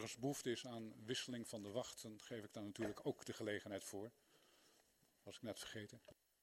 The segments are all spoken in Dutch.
ergens behoefte is aan wisseling van de wacht, dan geef ik daar natuurlijk ook de gelegenheid voor. Was ik net vergeten.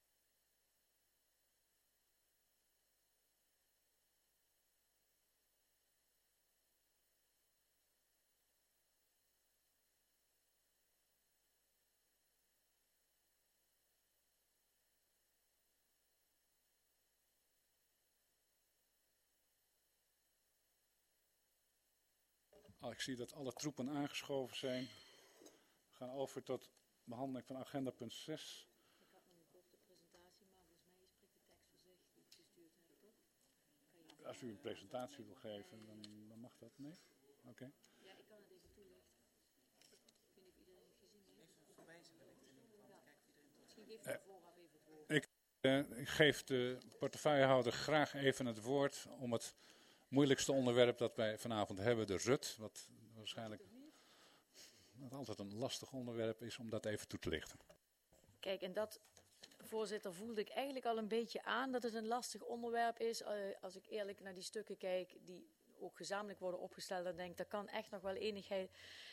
Ik zie dat alle troepen aangeschoven zijn. We gaan over tot behandeling van agenda punt 6. Ik had nog een korte presentatie, maar volgens mij spreekt de tekst voor zich die ik gestuurd heb, toch? Als u een presentatie wil geven, dan mag dat. Nee? Oké. Ja, ik kan het even toelichten. Ik weet niet of iedereen het gezien heeft. Even verwijzen wellicht in ieder geval, kijken of iedereen het Misschien geef ik vooraf even het woord. Ik geef de portefeuillehouder graag even het woord om het moeilijkste onderwerp dat wij vanavond hebben, de RUT, wat waarschijnlijk altijd een lastig onderwerp is, om dat even toe te lichten. Kijk, en dat, voorzitter, voelde ik eigenlijk al een beetje aan dat het een lastig onderwerp is. Als ik eerlijk naar die stukken kijk, die ook gezamenlijk worden opgesteld, dan denk ik, dat kan echt nog wel enigheid,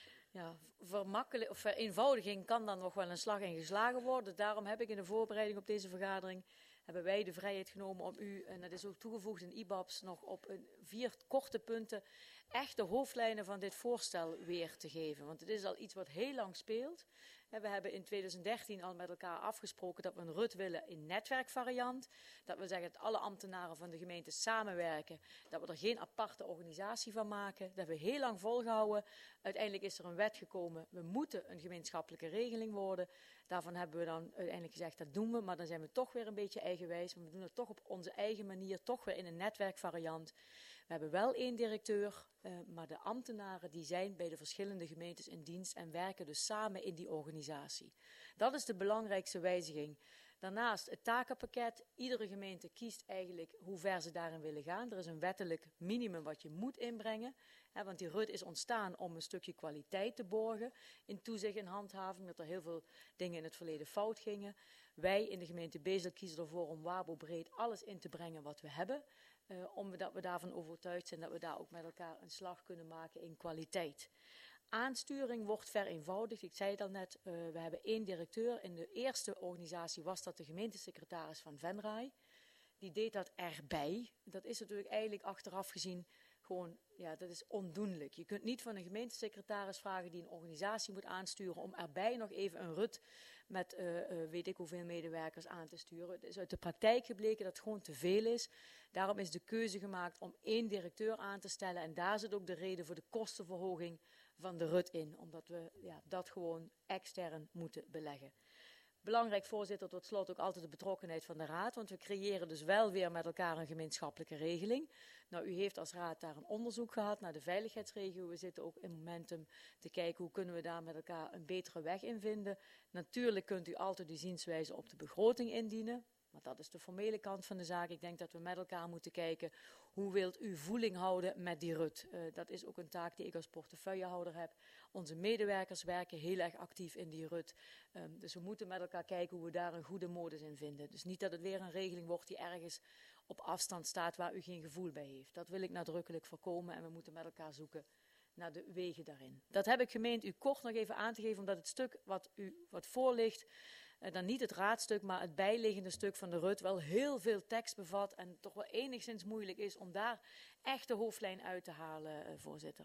vereenvoudiging kan dan nog wel een slag in geslagen worden. Daarom heb ik in de voorbereiding op deze vergadering, hebben wij de vrijheid genomen om u, en dat is ook toegevoegd in IBABS, nog op 4 korte punten echt de hoofdlijnen van dit voorstel weer te geven. Want het is al iets wat heel lang speelt. We hebben in 2013 al met elkaar afgesproken dat we een RUT willen in netwerkvariant. Dat wil zeggen dat alle ambtenaren van de gemeente samenwerken. Dat we er geen aparte organisatie van maken. Dat hebben we heel lang volgehouden. Uiteindelijk is er een wet gekomen. We moeten een gemeenschappelijke regeling worden. Daarvan hebben we dan uiteindelijk gezegd dat doen we. Maar dan zijn we toch weer een beetje eigenwijs. Want we doen het toch op onze eigen manier. Toch weer in een netwerkvariant. We hebben wel 1 directeur. Maar de ambtenaren die zijn bij de verschillende gemeentes in dienst. En werken dus samen in die organisatie. Dat is de belangrijkste wijziging. Daarnaast het takenpakket. Iedere gemeente kiest eigenlijk hoe ver ze daarin willen gaan. Er is een wettelijk minimum wat je moet inbrengen. Want die RUT is ontstaan om een stukje kwaliteit te borgen in toezicht en handhaving. Dat er heel veel dingen in het verleden fout gingen. Wij in de gemeente Bezel kiezen ervoor om WABO breed alles in te brengen wat we hebben. Omdat we daarvan overtuigd zijn dat we daar ook met elkaar een slag kunnen maken in kwaliteit. Aansturing wordt vereenvoudigd. Ik zei het al net, we hebben 1 directeur. In de eerste organisatie was dat de gemeentesecretaris van Venray. Die deed dat erbij. Dat is natuurlijk eigenlijk achteraf gezien gewoon, dat is ondoenlijk. Je kunt niet van een gemeentesecretaris vragen die een organisatie moet aansturen om erbij nog even een RUT met weet ik hoeveel medewerkers aan te sturen. Het is uit de praktijk gebleken dat het gewoon te veel is. Daarom is de keuze gemaakt om 1 directeur aan te stellen. En daar zit ook de reden voor de kostenverhoging van de RUT in. Omdat we dat gewoon extern moeten beleggen. Belangrijk, voorzitter, tot slot ook altijd de betrokkenheid van de raad. Want we creëren dus wel weer met elkaar een gemeenschappelijke regeling. Nou, u heeft als raad daar een onderzoek gehad naar de veiligheidsregio. We zitten ook in Momentum te kijken hoe kunnen we daar met elkaar een betere weg in vinden. Natuurlijk kunt u altijd uw zienswijze op de begroting indienen. Maar dat is de formele kant van de zaak. Ik denk dat we met elkaar moeten kijken hoe wilt u voeling houden met die RUT. Dat is ook een taak die ik als portefeuillehouder heb. Onze medewerkers werken heel erg actief in die RUT. Dus we moeten met elkaar kijken hoe we daar een goede modus in vinden. Dus niet dat het weer een regeling wordt die ergens op afstand staat waar u geen gevoel bij heeft. Dat wil ik nadrukkelijk voorkomen en we moeten met elkaar zoeken naar de wegen daarin. Dat heb ik gemeend u kort nog even aan te geven, omdat het stuk wat voor ligt, dan niet het raadstuk, maar het bijliggende stuk van de RUT wel heel veel tekst bevat en toch wel enigszins moeilijk is om daar echt de hoofdlijn uit te halen, voorzitter.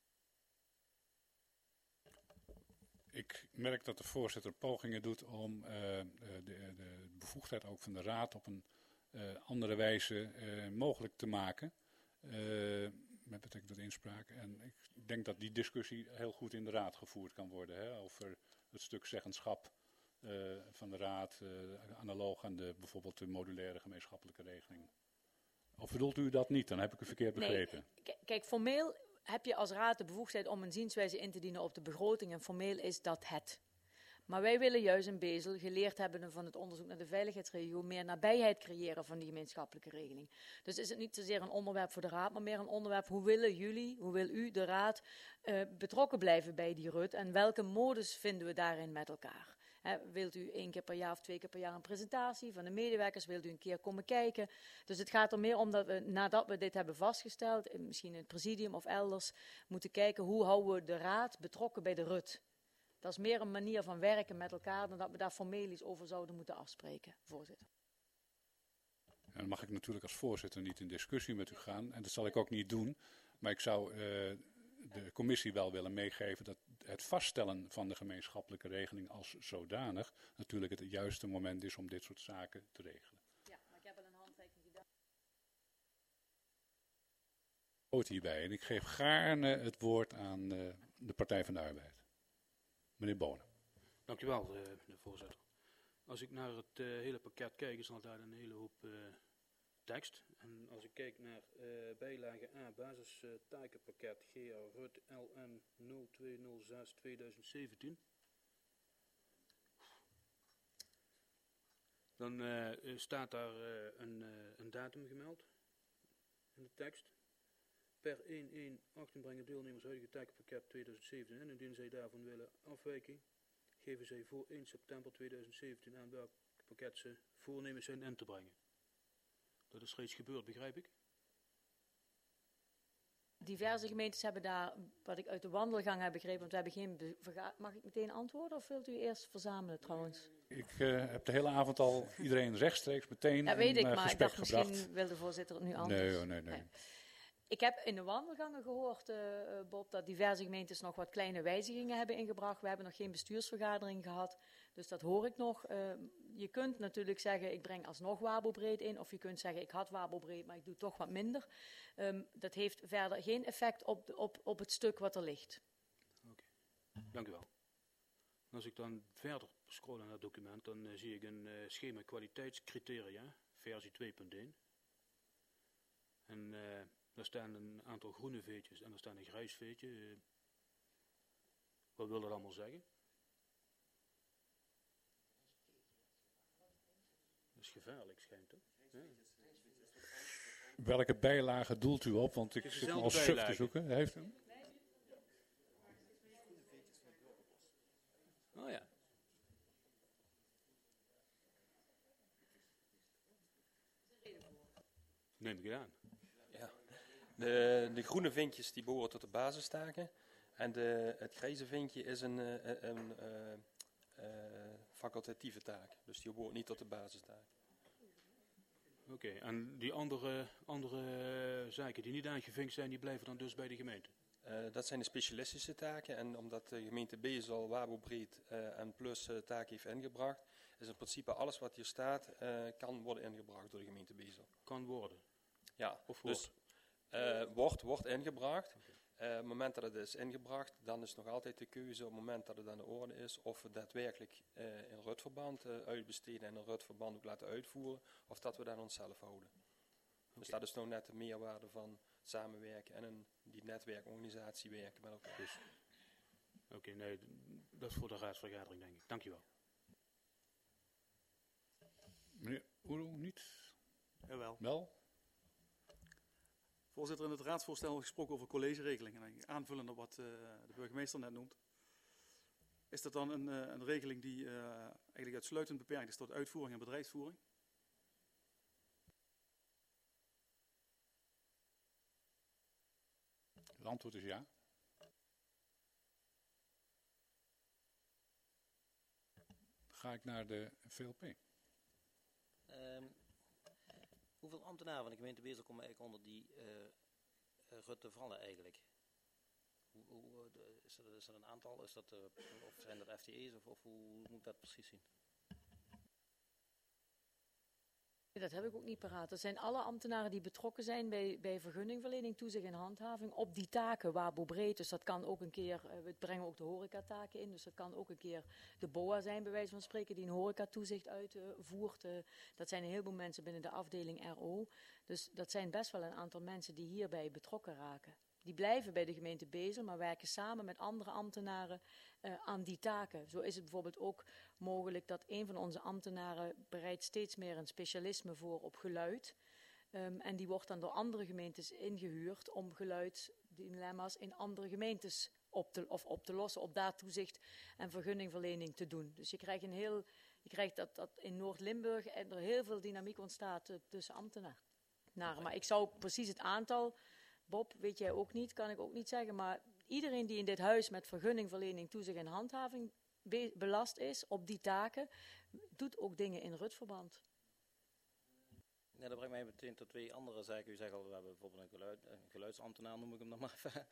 Ik merk dat de voorzitter pogingen doet om de bevoegdheid ook van de raad op een andere wijze mogelijk te maken. Met betrekking tot inspraak. En ik denk dat die discussie heel goed in de raad gevoerd kan worden. Over het stuk zeggenschap van de raad, analoog aan bijvoorbeeld de modulaire gemeenschappelijke regeling. Of bedoelt u dat niet? Dan heb ik u verkeerd begrepen. Nee, kijk, formeel heb je als raad de bevoegdheid om een zienswijze in te dienen op de begroting. En formeel is dat het. Maar wij willen juist in Bezel, geleerd hebben van het onderzoek naar de veiligheidsregio, meer nabijheid creëren van die gemeenschappelijke regeling. Dus is het niet zozeer een onderwerp voor de raad, maar meer een onderwerp, hoe wil u, de raad, betrokken blijven bij die RUT en welke modus vinden we daarin met elkaar? Wilt u 1 keer per jaar of 2 keer per jaar een presentatie van de medewerkers? Wilt u een keer komen kijken? Dus het gaat er meer om dat we, nadat we dit hebben vastgesteld, misschien in het presidium of elders, moeten kijken hoe houden we de raad betrokken bij de RUT. Dat is meer een manier van werken met elkaar dan dat we daar formeel iets over zouden moeten afspreken, voorzitter. En dan mag ik natuurlijk als voorzitter niet in discussie met u gaan. En dat zal ik ook niet doen. Maar ik zou de commissie wel willen meegeven dat het vaststellen van de gemeenschappelijke regeling als zodanig natuurlijk het juiste moment is om dit soort zaken te regelen. Ja, maar ik heb al een handtekening gedaan. Hierbij. En ik geef gaarne het woord aan de Partij van de Arbeid. Meneer Bonen. Dank u wel, meneer voorzitter. Als ik naar het hele pakket kijk, is er daar een hele hoop tekst. En als ik kijk naar bijlage A, basistakenpakket GA RUT LN 0206 2017. Dan staat daar een datum gemeld in de tekst. Per 1/1/18 brengen deelnemers huidige takenpakket 2017 in. Indien zij daarvan willen afwijking, geven zij voor 1 september 2017 aan welk pakket ze voornemens zijn in te brengen. Dat is reeds gebeurd, begrijp ik? Diverse gemeentes hebben daar, wat ik uit de wandelgang heb begrepen, want we hebben geen mag ik meteen antwoorden of wilt u eerst verzamelen trouwens? Ik heb de hele avond al iedereen rechtstreeks meteen Dat weet ik, in maar ik gesprek dacht gebracht. misschien wil de voorzitter het nu anders. Nee. Ik heb in de wandelgangen gehoord, Bob, dat diverse gemeentes nog wat kleine wijzigingen hebben ingebracht. We hebben nog geen bestuursvergadering gehad, dus dat hoor ik nog. Je kunt natuurlijk zeggen, ik breng alsnog WABO-breed in. Of je kunt zeggen, ik had WABO-breed, maar ik doe toch wat minder. Dat heeft verder geen effect op het stuk wat er ligt. Oké, dank u wel. Als ik dan verder scroll naar het document, dan zie ik een schema kwaliteitscriteria, versie 2.1. En daar staan een aantal groene veetjes en er staat een grijs veetje. Wat wil dat allemaal zeggen? Dat is gevaarlijk, schijnt het. Ja. Welke bijlage doelt u op? Want ik Het is zit dezelfde al suf te bijlage. zoeken. Heeft u? Oh ja. Neem ik aan. Ja. De groene vinkjes die behoren tot de basistaken. En het grijze vinkje is een facultatieve taak. Dus die behoort niet tot de basistaak. Oké, en die andere zaken die niet aangevinkt zijn, die blijven dan dus bij de gemeente? Dat zijn de specialistische taken. En omdat de gemeente Bezel WABO-breed en plus taken heeft ingebracht, is in principe alles wat hier staat, kan worden ingebracht door de gemeente Bezel. Kan worden. Ja, Of dus wordt ingebracht. Op het moment dat het is ingebracht, dan is nog altijd de keuze op het moment dat het aan de orde is of we daadwerkelijk in RUT-verband uitbesteden en een RUT-verband ook laten uitvoeren, of dat we dat aan onszelf houden. Dus dat is nou net de meerwaarde van samenwerken en die netwerkorganisatie werken met elkaar. Dus. Oké, nee, dat is voor de raadsvergadering, denk ik. Dank je wel. Meneer Oero, niet? Jawel. Wel? Voorzitter, in het raadsvoorstel wordt gesproken over collegeregeling. En aanvullend op wat de burgemeester net noemt. Is dat dan een regeling die eigenlijk uitsluitend beperkt is tot uitvoering en bedrijfsvoering? Het antwoord is ja. Ga ik naar de VLP. Hoeveel ambtenaren van de gemeente Bezel komen eigenlijk onder die RUT te vallen eigenlijk? Is dat een aantal? Of zijn dat FTE's? Of hoe moet ik dat precies zien? Dat heb ik ook niet paraat. Dat zijn alle ambtenaren die betrokken zijn bij vergunningverlening, toezicht en handhaving op die taken WABO-breed. Dus dat kan ook een keer, we brengen ook de horecataken in, dus dat kan ook een keer de BOA zijn, bij wijze van spreken, die een horecatoezicht uitvoert. Dat zijn een heleboel mensen binnen de afdeling RO. Dus dat zijn best wel een aantal mensen die hierbij betrokken raken. Die blijven bij de gemeente Bezel, maar werken samen met andere ambtenaren aan die taken. Zo is het bijvoorbeeld ook mogelijk dat een van onze ambtenaren bereidt steeds meer een specialisme voor op geluid. En die wordt dan door andere gemeentes ingehuurd om geluidsdilemma's in andere gemeentes op te lossen, op daar toezicht en vergunningverlening te doen. Dus je krijgt dat in Noord-Limburg er heel veel dynamiek ontstaat tussen ambtenaren. Maar ik zou precies het aantal, Bob, weet jij ook niet, kan ik ook niet zeggen, maar iedereen die in dit huis met vergunningverlening, toezicht en handhaving belast is op die taken, doet ook dingen in RUT-verband. Ja, dat brengt mij meteen tot 2 andere zaken. U zegt al, we hebben bijvoorbeeld een geluidsambtenaar, noem ik hem dan maar even.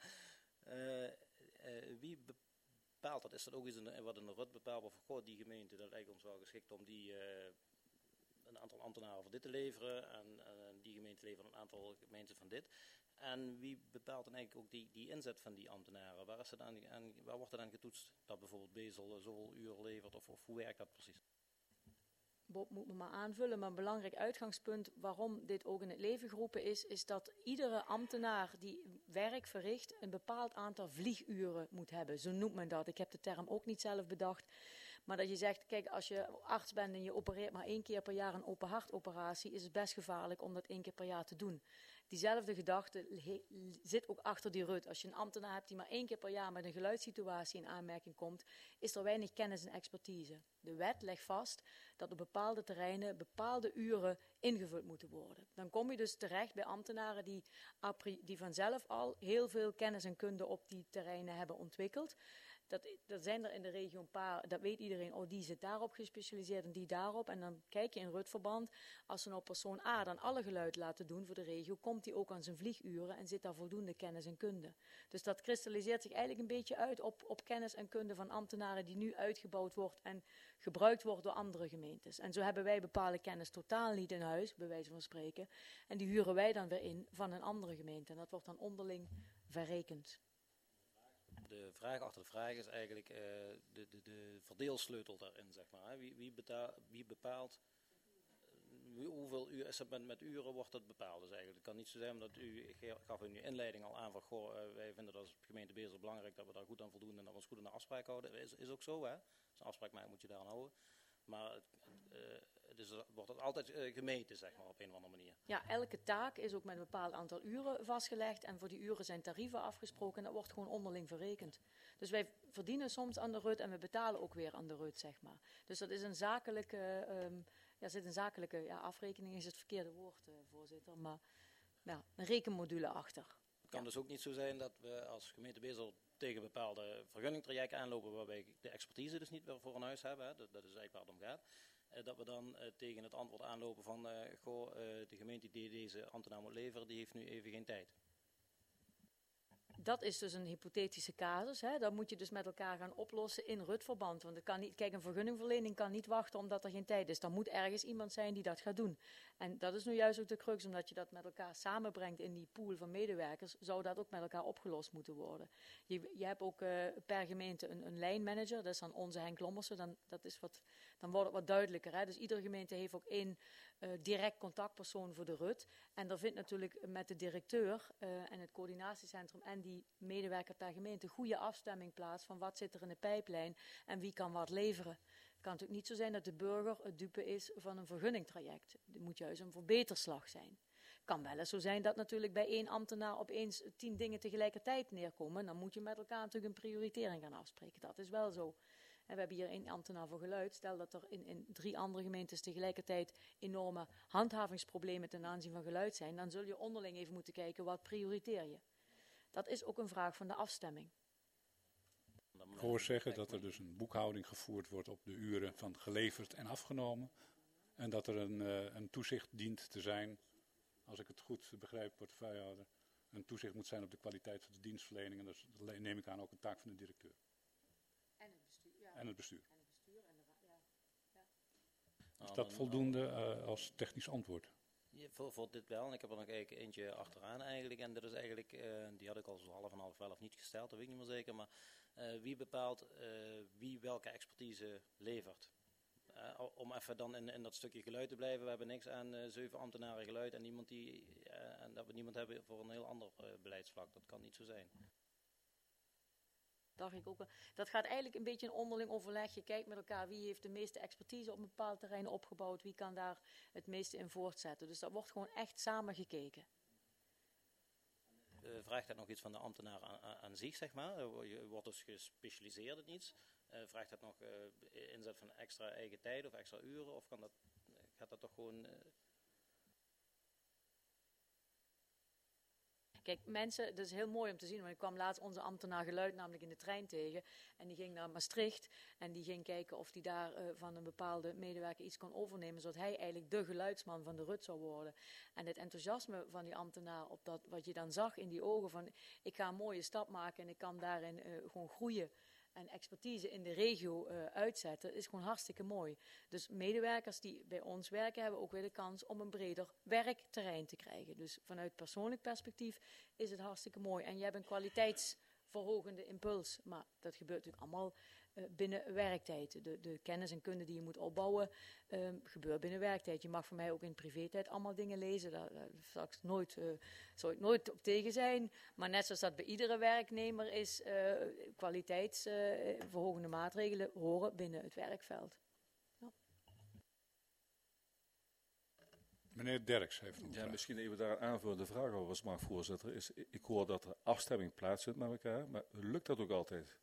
Wie bepaalt dat? Is dat ook iets wat in de RUT bepaalt? Of goh, die gemeente, dat lijkt ons wel geschikt om die een aantal ambtenaren voor dit te leveren. En die gemeente levert een aantal mensen van dit. En wie bepaalt dan eigenlijk ook die inzet van die ambtenaren? Waar wordt er dan getoetst dat bijvoorbeeld Bezel zoveel uren levert? Of hoe werkt dat precies? Bob moet me maar aanvullen, maar een belangrijk uitgangspunt waarom dit ook in het leven geroepen is dat iedere ambtenaar die werk verricht een bepaald aantal vlieguren moet hebben. Zo noemt men dat. Ik heb de term ook niet zelf bedacht. Maar dat je zegt, kijk, als je arts bent en je opereert maar 1 keer per jaar een open hartoperatie, is het best gevaarlijk om dat 1 keer per jaar te doen. Diezelfde gedachte zit ook achter die RUT. Als je een ambtenaar hebt die maar 1 keer per jaar met een geluidssituatie in aanmerking komt, is er weinig kennis en expertise. De wet legt vast dat op bepaalde terreinen bepaalde uren ingevuld moeten worden. Dan kom je dus terecht bij ambtenaren die vanzelf al heel veel kennis en kunde op die terreinen hebben ontwikkeld. Dat zijn er in de regio een paar, dat weet iedereen, oh die zit daarop gespecialiseerd en die daarop. En dan kijk je in RUT-verband, als ze nou persoon A dan alle geluid laten doen voor de regio, komt die ook aan zijn vlieguren en zit daar voldoende kennis en kunde. Dus dat kristalliseert zich eigenlijk een beetje uit op kennis en kunde van ambtenaren die nu uitgebouwd wordt en gebruikt wordt door andere gemeentes. En zo hebben wij bepaalde kennis totaal niet in huis, bij wijze van spreken. En die huren wij dan weer in van een andere gemeente. En dat wordt dan onderling verrekend. De vraag achter de vraag is eigenlijk de verdeelsleutel daarin, zeg maar. Wie bepaalt hoeveel uur, is het met uren wordt dat bepaald. Dus eigenlijk, het kan niet zo zijn, omdat u gaf in uw inleiding al aan van, goh, wij vinden dat als gemeente Bezel belangrijk dat we daar goed aan voldoen en dat we ons goed aan de afspraak houden. Is ook zo, hè. Als je een afspraak maakt moet je daar aan houden. Maar wordt dat altijd gemeten, zeg maar, op een of andere manier. Ja, elke taak is ook met een bepaald aantal uren vastgelegd. En voor die uren zijn tarieven afgesproken en dat wordt gewoon onderling verrekend. Dus wij verdienen soms aan de RUT en we betalen ook weer aan de RUT, zeg maar. Dus dat is een zakelijke, afrekening is het verkeerde woord, voorzitter. Maar ja, een rekenmodule achter. Het kan dus ook niet zo zijn dat we als gemeente Bezel tegen bepaalde vergunningtrajecten aanlopen waarbij de expertise dus niet voor een huis hebben. Hè. Dat is eigenlijk waar het om gaat. Dat we dan tegen het antwoord aanlopen van, de gemeente die deze ambtenaar moet leveren, die heeft nu even geen tijd. Dat is dus een hypothetische casus. Hè. Dat moet je dus met elkaar gaan oplossen in RUT-verband. Want het kan niet, kijk, een vergunningverlening kan niet wachten omdat er geen tijd is. Dan moet ergens iemand zijn die dat gaat doen. En dat is nu juist ook de crux, omdat je dat met elkaar samenbrengt in die pool van medewerkers, zou dat ook met elkaar opgelost moeten worden. Je hebt ook per gemeente een lijnmanager, dat is dan onze Henk Lommersen. Dan wordt het wat duidelijker. Hè. Dus iedere gemeente heeft ook 1 direct contactpersoon voor de RUT. En er vindt natuurlijk met de directeur en het coördinatiecentrum en die medewerker per gemeente goede afstemming plaats van wat zit er in de pijplijn en wie kan wat leveren. Het kan natuurlijk niet zo zijn dat de burger het dupe is van een vergunningtraject. Het moet juist een verbeterslag zijn. Het kan wel eens zo zijn dat natuurlijk bij 1 ambtenaar opeens 10 dingen tegelijkertijd neerkomen. Dan moet je met elkaar natuurlijk een prioritering gaan afspreken. Dat is wel zo. En we hebben hier 1 ambtenaar voor geluid. Stel dat er in 3 andere gemeentes tegelijkertijd enorme handhavingsproblemen ten aanzien van geluid zijn. Dan zul je onderling even moeten kijken, wat prioriteer je? Dat is ook een vraag van de afstemming. Ik hoor zeggen dat er dus een boekhouding gevoerd wordt op de uren van geleverd en afgenomen. En dat er een toezicht dient te zijn, als ik het goed begrijp, portefeuillehouder, een toezicht moet zijn op de kwaliteit van de dienstverlening. En dat is, neem ik aan, ook een taak van de directeur. En het bestuur. Ja. En het bestuur. Ja. Is dat voldoende als technisch antwoord? Ja, voor dit wel. En ik heb er nog eentje achteraan eigenlijk. En dat is eigenlijk, die had ik al zo half en half wel of niet gesteld, dat weet ik niet meer zeker. Maar wie bepaalt wie welke expertise levert? Om even dan in dat stukje geluid te blijven. We hebben niks aan 7 ambtenaren geluid en en dat we niemand hebben voor een heel ander beleidsvlak. Dat kan niet zo zijn. Dacht ik ook wel. Dat gaat eigenlijk een beetje een onderling overleg. Je kijkt met elkaar wie heeft de meeste expertise op een bepaald terrein opgebouwd. Wie kan daar het meeste in voortzetten. Dus dat wordt gewoon echt samen gekeken. vraagt dat nog iets van de ambtenaar aan zich, zeg maar? Je wordt dus gespecialiseerd in iets. Vraagt dat nog inzet van extra eigen tijd of extra uren? Of gaat dat toch gewoon... Kijk, mensen, dat is heel mooi om te zien, want ik kwam laatst onze ambtenaar geluid namelijk in de trein tegen. En die ging naar Maastricht en die ging kijken of hij daar van een bepaalde medewerker iets kon overnemen, zodat hij eigenlijk de geluidsman van de RUT zou worden. En het enthousiasme van die ambtenaar op dat, wat je dan zag in die ogen van, ik ga een mooie stap maken en ik kan daarin gewoon groeien. En expertise in de regio uitzetten, is gewoon hartstikke mooi. Dus medewerkers die bij ons werken, hebben ook weer de kans om een breder werkterrein te krijgen. Dus vanuit persoonlijk perspectief is het hartstikke mooi. En je hebt een kwaliteitsverhogende impuls. Maar dat gebeurt natuurlijk allemaal binnen werktijd. De kennis en kunde die je moet opbouwen, gebeurt binnen werktijd. Je mag voor mij ook in privé-tijd allemaal dingen lezen. Daar zou ik nooit op tegen zijn. Maar net zoals dat bij iedere werknemer is, kwaliteitsverhogende maatregelen horen binnen het werkveld. Ja. Meneer Derks heeft een Ja, vraag. misschien even daar een aanvullende vraag over, als mag, voorzitter. Ik hoor dat er afstemming plaatsvindt met elkaar, maar lukt dat ook altijd?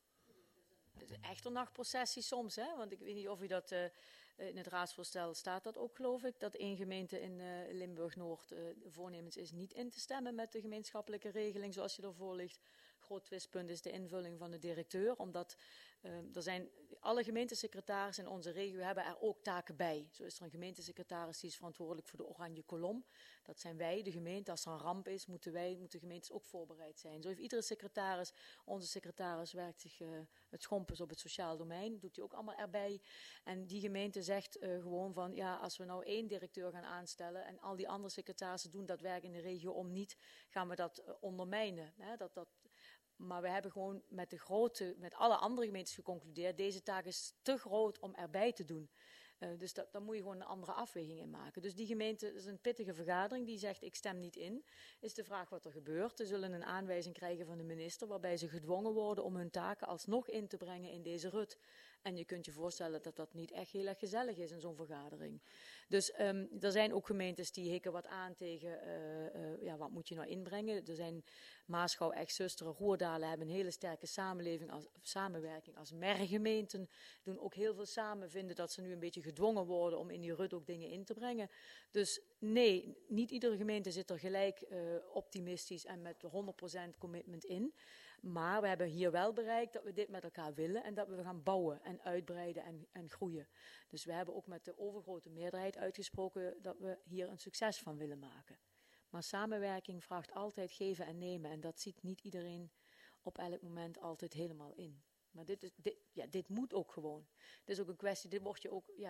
Het is echt een nachtprocessie soms, hè? Want ik weet niet of u dat in het raadsvoorstel staat dat ook, geloof ik, dat één gemeente in Limburg-Noord voornemens is niet in te stemmen met de gemeenschappelijke regeling zoals die ervoor ligt. Groot twistpunt is de invulling van de directeur, omdat er zijn alle gemeentesecretarissen in onze regio hebben er ook taken bij. Zo is er een gemeentesecretaris die is verantwoordelijk voor de oranje kolom. Dat zijn wij, de gemeente. Als er een ramp is, moeten gemeentes ook voorbereid zijn. Zo heeft iedere secretaris, onze secretaris werkt zich het schompers op het sociaal domein, doet hij ook allemaal erbij. En die gemeente zegt gewoon van, ja, als we nou 1 directeur gaan aanstellen en al die andere secretarissen doen dat werk in de regio om niet, gaan we dat ondermijnen. Hè? Maar we hebben gewoon met alle andere gemeentes geconcludeerd, deze taak is te groot om erbij te doen. Dus daar moet je gewoon een andere afweging in maken. Dus die gemeente, dat is een pittige vergadering, die zegt ik stem niet in. Is de vraag wat er gebeurt. Ze zullen een aanwijzing krijgen van de minister waarbij ze gedwongen worden om hun taken alsnog in te brengen in deze RUT. En je kunt je voorstellen dat dat niet echt heel erg gezellig is in zo'n vergadering. Dus er zijn ook gemeentes die hikken wat aan tegen, wat moet je nou inbrengen. Er zijn Maasgouw, Echt-Zusteren, Roerdalen hebben een hele sterke samenwerking als mergemeenten. Doen ook heel veel samen, vinden dat ze nu een beetje gedwongen worden om in die RUT ook dingen in te brengen. Dus nee, niet iedere gemeente zit er gelijk optimistisch en met 100% commitment in. Maar we hebben hier wel bereikt dat we dit met elkaar willen en dat we gaan bouwen en uitbreiden en groeien. Dus we hebben ook met de overgrote meerderheid uitgesproken dat we hier een succes van willen maken. Maar samenwerking vraagt altijd geven en nemen en dat ziet niet iedereen op elk moment altijd helemaal in. Maar dit moet ook gewoon. Het is ook een kwestie, dit wordt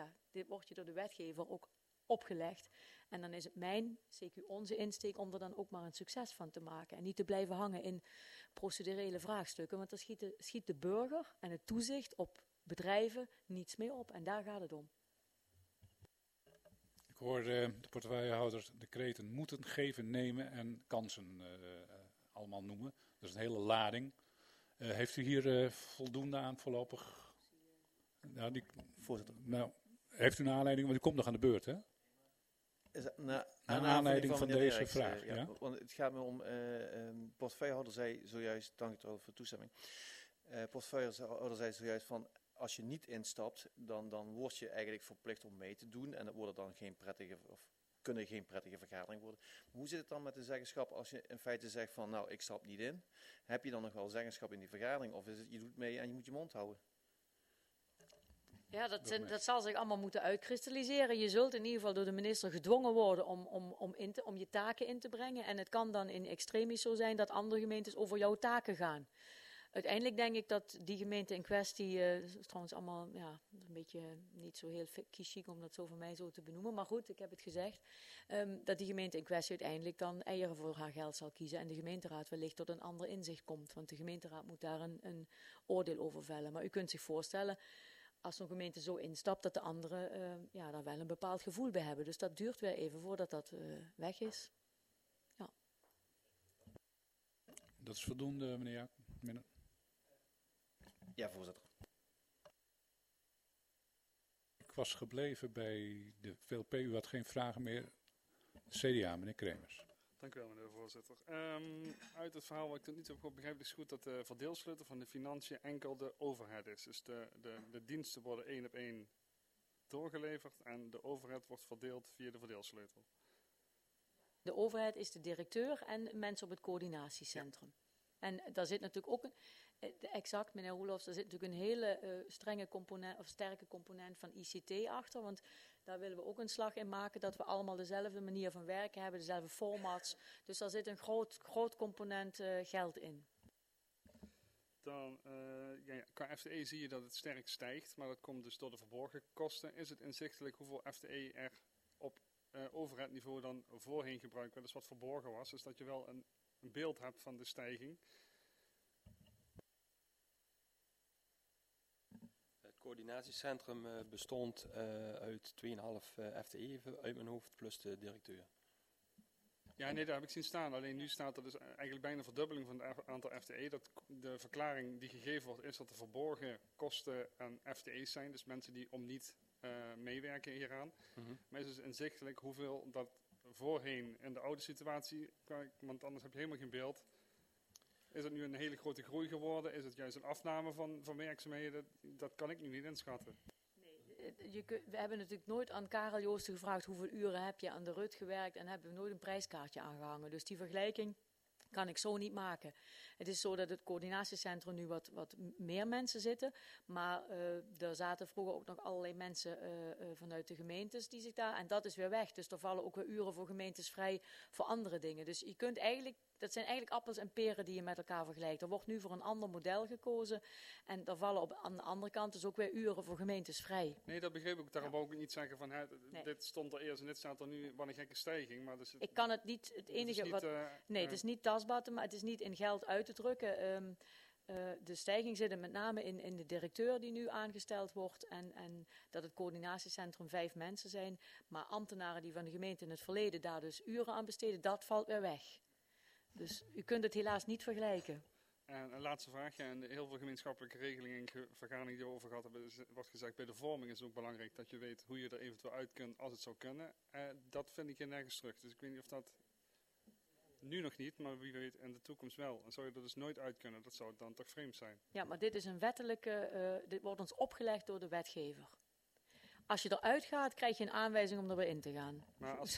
je door de wetgever ook opgelegd. En dan is het zeker onze insteek om er dan ook maar een succes van te maken. En niet te blijven hangen in procedurele vraagstukken. Want dan schiet de burger en het toezicht op bedrijven niets mee op. En daar gaat het om. Ik hoor de portefeuillehouder de kreten moeten, geven, nemen en kansen allemaal noemen. Dat is een hele lading. Heeft u hier voldoende aan voorlopig? Voorzitter. Nou, heeft u een aanleiding, want u komt nog aan de beurt, hè? Naar aanleiding van meneer deze Derks, vraag, ja. Want het gaat me om, portefeuillehouder zei zojuist, dank u wel voor de toestemming. Portefeuillehouder zei zojuist van, als je niet instapt, dan word je eigenlijk verplicht om mee te doen. En dat worden dan kunnen geen prettige vergadering worden. Maar hoe zit het dan met de zeggenschap als je in feite zegt van, nou, ik stap niet in. Heb je dan nog wel zeggenschap in die vergadering? Of is het, je doet mee en je moet je mond houden? Ja, dat zal zich allemaal moeten uitkristalliseren. Je zult in ieder geval door de minister gedwongen worden om je taken in te brengen. En het kan dan in extremis zo zijn dat andere gemeentes over jouw taken gaan. Uiteindelijk denk ik dat die gemeente in kwestie, dat is trouwens allemaal een beetje niet zo heel chic om dat zo voor mij zo te benoemen. Maar goed, ik heb het gezegd. Dat die gemeente in kwestie uiteindelijk dan eieren voor haar geld zal kiezen. En de gemeenteraad wellicht tot een ander inzicht komt. Want de gemeenteraad moet daar een oordeel over vellen. Maar u kunt zich voorstellen, als zo'n gemeente zo instapt, dat de anderen daar wel een bepaald gevoel bij hebben. Dus dat duurt weer even voordat dat weg is. Ja. Dat is voldoende, meneer Jaak. Ja, voorzitter. Ik was gebleven bij de VLP. U had geen vragen meer. CDA, meneer Kremers. Dank u wel, meneer de voorzitter. Uit het verhaal wat ik tot nu toe heb gehoord, begrijp ik dus goed dat de verdeelsleutel van de financiën enkel de overhead is. Dus de diensten worden 1 op 1 doorgeleverd en de overhead wordt verdeeld via de verdeelsleutel. De overheid is de directeur en mensen op het coördinatiecentrum. Ja. En daar zit natuurlijk ook exact, meneer Roelofs, daar zit natuurlijk een hele strenge component of sterke component van ICT achter. Want daar willen we ook een slag in maken dat we allemaal dezelfde manier van werken hebben, dezelfde formats. Dus daar zit een groot component geld in. Dan, qua FTE zie je dat het sterk stijgt, maar dat komt dus door de verborgen kosten. Is het inzichtelijk hoeveel FTE er op overheidniveau dan voorheen gebruikt werd, dus wat verborgen was? Dus dat je wel een beeld hebt van de stijging. Het coördinatiecentrum bestond uit 2,5 FTE uit mijn hoofd plus de directeur. Ja, nee, daar heb ik zien staan. Alleen nu staat er dus eigenlijk bijna een verdubbeling van het aantal FTE. Dat de verklaring die gegeven wordt is dat de verborgen kosten aan FTE's zijn. Dus mensen die om niet meewerken hieraan. Mm-hmm. Maar is dus inzichtelijk hoeveel dat voorheen in de oude situatie, want anders heb je helemaal geen beeld. Is het nu een hele grote groei geworden? Is het juist een afname van werkzaamheden? Dat kan ik nu niet inschatten. We hebben natuurlijk nooit aan Karel Joosten gevraagd hoeveel uren heb je aan de RUT gewerkt en hebben we nooit een prijskaartje aangehangen. Dus die vergelijking kan ik zo niet maken. Het is zo dat het coördinatiecentrum nu wat meer mensen zitten, maar er zaten vroeger ook nog allerlei mensen vanuit de gemeentes die zich daar, en dat is weer weg. Dus er vallen ook weer uren voor gemeentes vrij voor andere dingen. Dus je kunt eigenlijk, dat zijn eigenlijk appels en peren die je met elkaar vergelijkt. Er wordt nu voor een ander model gekozen en er vallen aan de andere kant dus ook weer uren voor gemeentes vrij. Nee, dat begreep ik. Daarom wou ik niet zeggen van dit stond er eerst en dit staat er nu, wat een gekke stijging. Maar dus ik kan het niet, het enige het is niet, het is niet tastbaar, maar het is niet in geld uit te drukken. De stijging zit er met name in de directeur die nu aangesteld wordt en dat het coördinatiecentrum 5 mensen zijn. Maar ambtenaren die van de gemeente in het verleden daar dus uren aan besteden, dat valt weer weg. Dus u kunt het helaas niet vergelijken. En een laatste vraag. Ja, in heel veel gemeenschappelijke regelingen en vergaderingen die we over gehad hebben, wordt gezegd bij de vorming is het ook belangrijk dat je weet hoe je er eventueel uit kunt als het zou kunnen. Dat vind ik hier nergens terug. Dus ik weet niet of dat nu nog niet, maar wie weet in de toekomst wel. En zou je er dus nooit uit kunnen, dat zou dan toch vreemd zijn. Ja, maar dit is een wettelijke, dit wordt ons opgelegd door de wetgever. Als je eruit gaat, krijg je een aanwijzing om er weer in te gaan. Maar als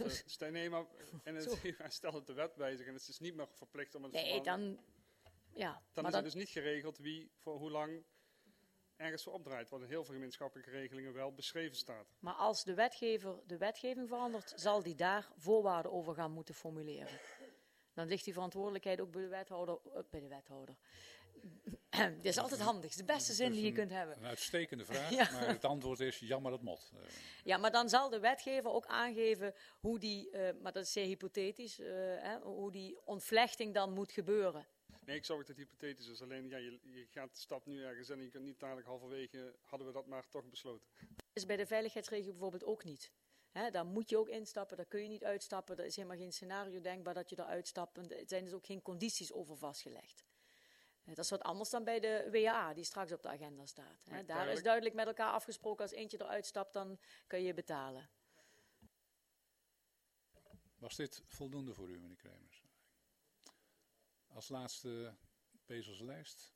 stel dat de wet wijzigen en het is niet meer verplicht om het te veranderen. Dan is het dus niet geregeld wie voor hoe lang ergens voor opdraait. Wat in heel veel gemeenschappelijke regelingen wel beschreven staat. Maar als de wetgever de wetgeving verandert, zal die daar voorwaarden over gaan moeten formuleren. Dan ligt die verantwoordelijkheid ook bij de wethouder. Dit is altijd handig. Het is de beste zin die je kunt hebben. Een uitstekende vraag, maar het antwoord is jammer dat mot. Ja, maar dan zal de wetgever ook aangeven hoe die, maar dat is zeer hypothetisch, hoe die ontvlechting dan moet gebeuren. Nee, ik zou dat het hypothetisch is. Alleen, je gaat de stap nu ergens en je kunt niet dadelijk halverwege, hadden we dat maar toch besloten. Dat is bij de veiligheidsregio bijvoorbeeld ook niet. Daar moet je ook instappen, daar kun je niet uitstappen. Er is helemaal geen scenario denkbaar dat je eruit stapt. Er zijn dus ook geen condities over vastgelegd. Dat is wat anders dan bij de WAA, die straks op de agenda staat. Daar is duidelijk met elkaar afgesproken, als eentje eruit stapt, dan kun je betalen. Was dit voldoende voor u, meneer Kremers? Als laatste Bezelslijst.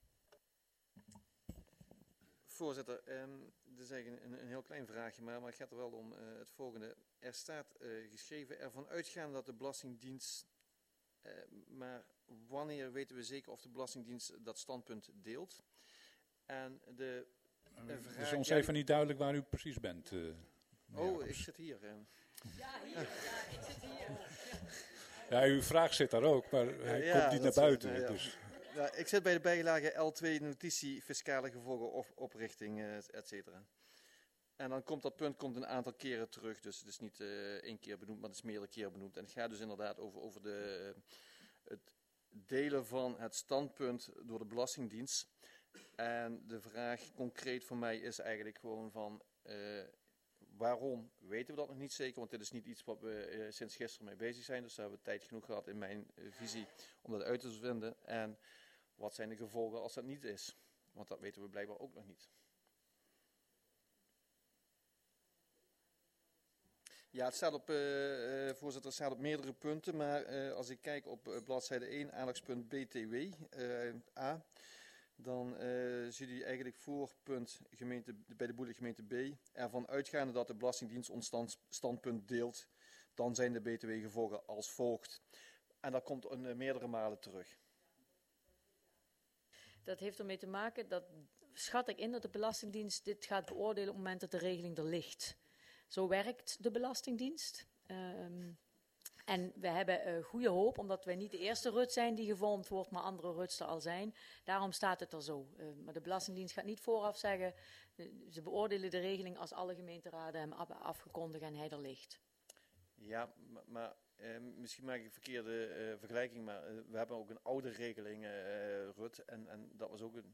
Voorzitter, dit is eigenlijk een heel klein vraagje, maar het gaat er wel om het volgende. Er staat geschreven ervan uitgaan dat de Belastingdienst, maar wanneer weten we zeker of de Belastingdienst dat standpunt deelt? En de vraag, het is ons even niet duidelijk waar u precies bent. Ik zit hier. Ja, hier. Ja, ik zit hier. Ja, uw vraag zit daar ook, maar hij komt niet naar buiten. Dus. Ja, ik zit bij de bijlage L2 notitie fiscale gevolgen of oprichting, et cetera. En dan komt dat punt een aantal keren terug. Dus het is niet 1 keer benoemd, maar het is meerdere keren benoemd. En het gaat dus inderdaad over het delen van het standpunt door de Belastingdienst. En de vraag concreet voor mij is eigenlijk gewoon van waarom weten we dat nog niet zeker? Want dit is niet iets wat we sinds gisteren mee bezig zijn. Dus daar hebben we tijd genoeg gehad in mijn visie om dat uit te vinden. En wat zijn de gevolgen als dat niet is? Want dat weten we blijkbaar ook nog niet. Ja, het staat op, voorzitter, het staat op meerdere punten, maar als ik kijk op bladzijde 1, aandachtspunt BTW, A, dan ziet u eigenlijk voor punt bij de boele gemeente B, ervan uitgaande dat de Belastingdienst ons standpunt deelt, dan zijn de BTW-gevolgen als volgt. En dat komt meerdere malen terug. Dat heeft ermee te maken, dat schat ik in dat de Belastingdienst dit gaat beoordelen op het moment dat de regeling er ligt. Zo werkt de Belastingdienst. En we hebben goede hoop, omdat wij niet de eerste RUT zijn die gevormd wordt, maar andere RUT's er al zijn. Daarom staat het er zo. Maar de Belastingdienst gaat niet vooraf zeggen, ze beoordelen de regeling als alle gemeenteraden hem afgekondigd en hij er ligt. Ja, maar misschien maak ik een verkeerde vergelijking, maar we hebben ook een oude regeling, RUT, en dat was ook een...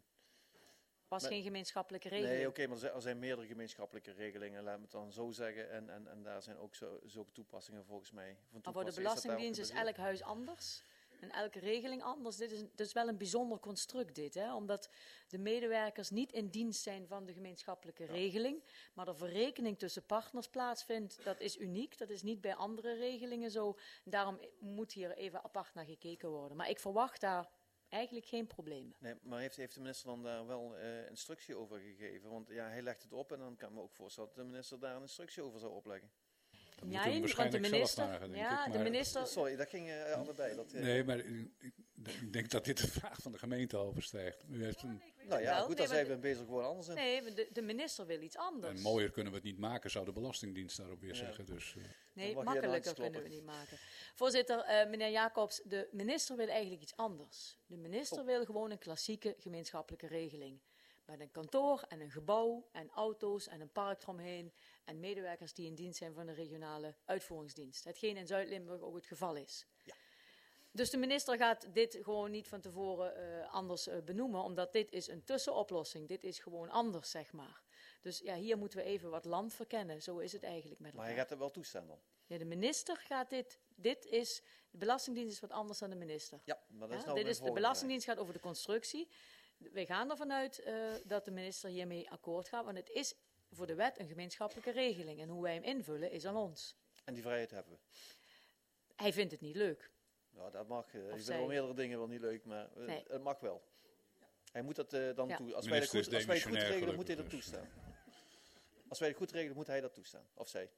Was geen gemeenschappelijke regeling. Nee, oké, maar er zijn meerdere gemeenschappelijke regelingen, laat me het dan zo zeggen. En daar zijn ook zulke toepassingen volgens mij van toepassing. Maar voor de Belastingdienst is elk huis anders en elke regeling anders. Dit is wel een bijzonder construct dit, hè? Omdat de medewerkers niet in dienst zijn van de gemeenschappelijke regeling, maar er verrekening tussen partners plaatsvindt. Dat is uniek, dat is niet bij andere regelingen zo. Daarom moet hier even apart naar gekeken worden. Maar ik verwacht daar eigenlijk geen problemen. Nee, maar heeft de minister dan daar wel instructie over gegeven? Want ja, hij legt het op en dan kan ik me ook voorstellen dat de minister daar een instructie over zou opleggen. Nee, want de minister... de minister... Sorry, dat ging allebei. Nee, maar ik denk dat dit de vraag van de gemeente overstijgt. U heeft een... Nou ja, goed, dan zijn we bezig gewoon anders in. Nee, de minister wil iets anders. En mooier kunnen we het niet maken, zou de Belastingdienst daarop weer zeggen. Dus, nee, makkelijker kunnen we niet maken. Voorzitter, meneer Jacobs, de minister wil eigenlijk iets anders. De minister wil gewoon een klassieke gemeenschappelijke regeling. Met een kantoor en een gebouw en auto's en een park eromheen. En medewerkers die in dienst zijn van de regionale uitvoeringsdienst. Hetgeen in Zuid-Limburg ook het geval is. Ja. Dus de minister gaat dit gewoon niet van tevoren anders benoemen. Omdat dit is een tussenoplossing. Dit is gewoon anders, zeg maar. Dus ja, hier moeten we even wat land verkennen. Zo is het eigenlijk met elkaar. Maar hij gaat het wel toestaan dan? Ja, de minister gaat dit is... De Belastingdienst is wat anders dan de minister. Ja, maar dat is nou de Belastingdienst gaat over de constructie. Wij gaan ervan uit dat de minister hiermee akkoord gaat. Want het is voor de wet een gemeenschappelijke regeling. En hoe wij hem invullen is aan ons. En die vrijheid hebben we? Hij vindt het niet leuk. Nou, dat mag. Ik vind wel meerdere dingen wel niet leuk, maar het mag wel. Hij moet dat dan toe. Als wij het goed regelen, moet hij dat toestaan. Als wij het goed regelen, moet hij dat toestaan. Of zij.